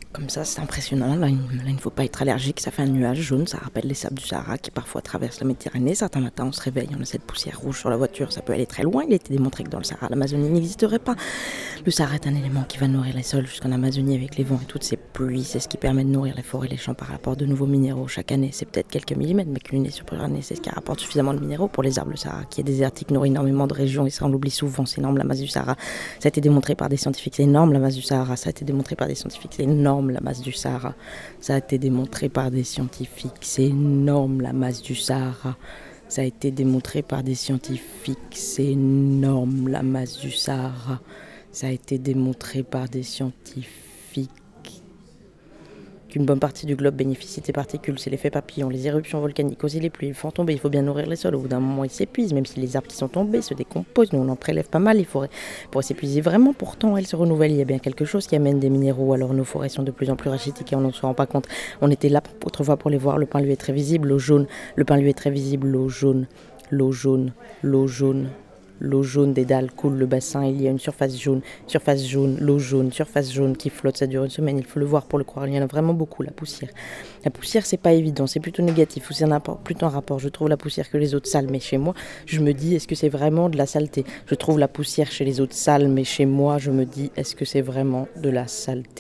Comme ça, c'est impressionnant. Là, il ne faut pas être allergique. Ça fait un nuage jaune. Ça rappelle les sables du Sahara qui parfois traversent la Méditerranée. Certains matins, on se réveille, on a cette poussière rouge sur la voiture. Ça peut aller très loin. Il a été démontré que dans le Sahara, l'Amazonie n'existerait pas. Le Sahara est un élément qui va nourrir les sols jusqu'en Amazonie avec les vents et toutes ces pluies. C'est ce qui permet de nourrir les forêts et les champs par l'apport de nouveaux minéraux chaque année. C'est peut-être quelques millimètres, mais qu'une année sur année, c'est ce qui rapporte suffisamment de minéraux pour les arbres. Le Sahara, qui est désertique, nourrit énormément de régions et ça, on l'oublie souvent. C'est énorme la masse du Sahara. Ça a été démontré par des scientifiques. C'est énorme la masse du Sahara. Ça a été démontré par des scientifiques. C'est énorme la masse du Sahara. Ça a été démontré par des scientifiques. C'est énorme la masse du Sahara. Ça a été démontré par des scientifiques. C'est énorme la masse du Sahara. Ça a été démontré par des scientifiques qu'une bonne partie du globe bénéficie de ces particules. C'est l'effet papillon, les éruptions volcaniques, aussi les pluies, ils font tomber, il faut bien nourrir les sols. Au bout d'un moment, ils s'épuisent, même si les arbres qui sont tombés se décomposent. Nous, on en prélève pas mal, les forêts pourraient s'épuiser vraiment. Pourtant, elles se renouvellent. Il y a bien quelque chose qui amène des minéraux. Alors nos forêts sont de plus en plus rachitiques et on n'en se rend pas compte. On était là autrefois pour les voir. Le pain lui est très visible, l'eau jaune. Le pain lui est très visible, l'eau jaune, l'eau jaune, l'eau jaune. L'eau jaune des dalles coule le bassin, il y a une surface jaune, l'eau jaune, surface jaune qui flotte, ça dure une semaine, il faut le voir pour le croire, il y en a vraiment beaucoup, la poussière. La poussière, c'est pas évident, c'est plutôt négatif, ou c'est plutôt un rapport. Je trouve la poussière que les autres sales, mais chez moi, je me dis, est-ce que c'est vraiment de la saleté ? Je trouve la poussière chez les autres sales, mais chez moi, je me dis, est-ce que c'est vraiment de la saleté ?